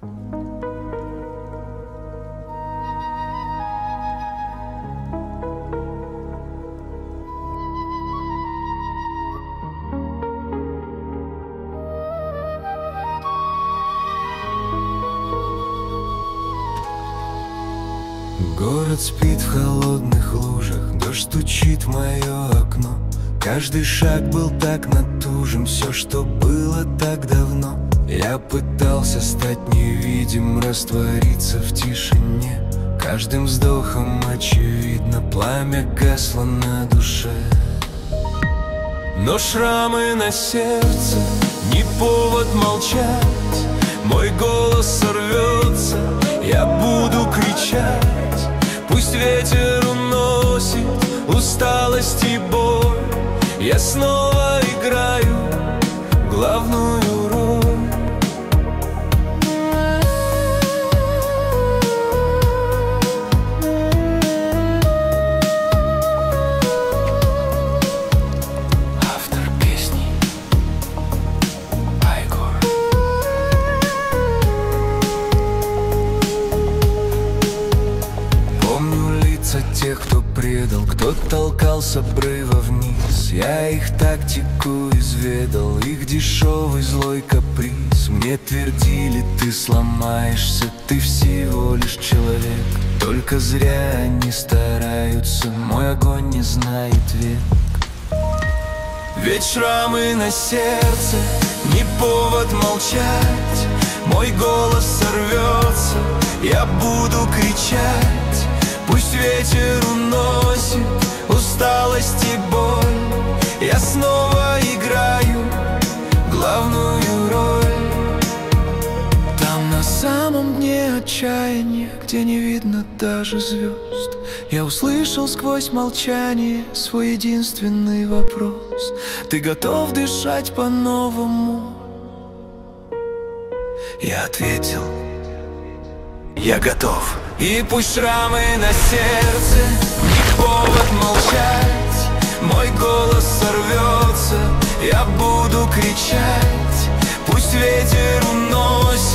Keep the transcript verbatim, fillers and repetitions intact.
Город спит в холодных лужах, дождь стучит в мое окно. Каждый шаг был так натужен, все, что было так давно. Я пытался стать невидим, раствориться в тишине. Каждым вздохом очевидно, пламя гасло на душе. Но шрамы на сердце не повод молчать. Мой голос сорвется, я буду кричать. Пусть ветер уносит усталость и боль, я снова играю главную роль. Автор песни Айгор. Помню лица тех, кто предал, кто толкал с обрыва вниз. Я их тактику изведал, их дешевый злой каприз. Мне твердили, ты сломаешься, ты всего лишь человек. Только зря они стараются, мой огонь не знает век. Ведь шрамы на сердце не повод молчать. Мой голос сорвется, я буду кричать. Пусть ветер уносит усталость и боль, я снова играю главную роль. Там на самом дне отчаяния, где не видно даже звезд, я услышал сквозь молчание свой единственный вопрос: ты готов дышать по-новому? Я ответил: я готов. И пусть шрамы на сердце не повод молчать. Мой голос сорвется, я буду кричать. Пусть ветер уносит